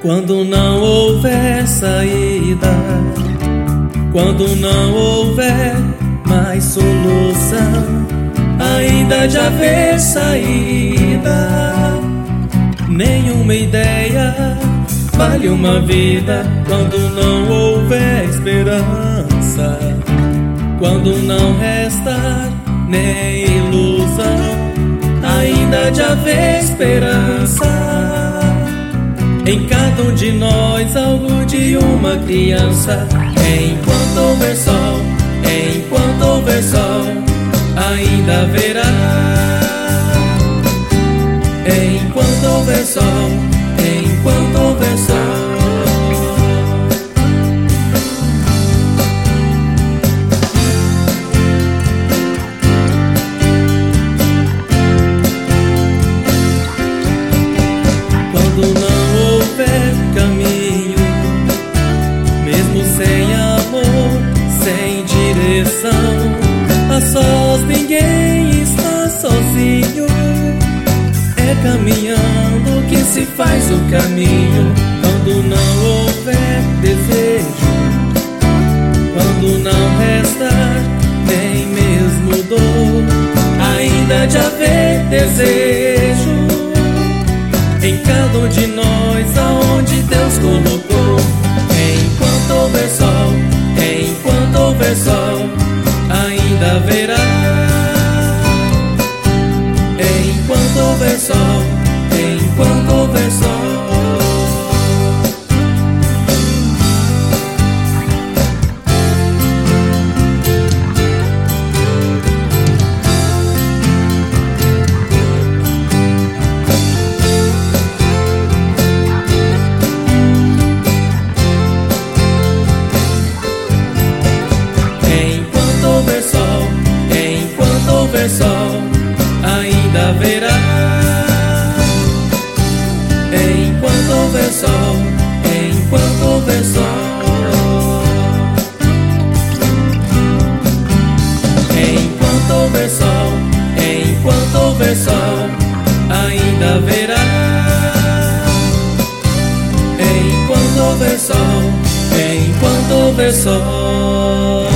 Quando não houver saída, quando não houver mais solução, ainda de haver saída, nenhuma ideia vale uma vida. Quando não houver esperança, quando não restar nem ilusão, ainda de haver esperança. Em cada um de nós algo de uma criança. Enquanto houver sol, enquanto houver sol, ainda haverá. Enquanto houver sol, enquanto houver sol. Quando não houver caminho, mesmo sem amor, sem direção, a sós ninguém está sozinho. É caminhando que se faz o caminho. Quando não houver desejo, quando não restar nem mesmo dor, ainda de haver desejo em cada um de nós, aonde Deus colocou. Enquanto houver sol, enquanto houver sol, ainda haverá. Enquanto houver sol, enquanto houver sol. Enquanto houver sol, enquanto houver sol, ainda haverá. Enquanto houver sol, enquanto houver sol. Enquanto houver sol, enquanto houver sol, ainda haverá. Enquanto houver sol, enquanto houver sol.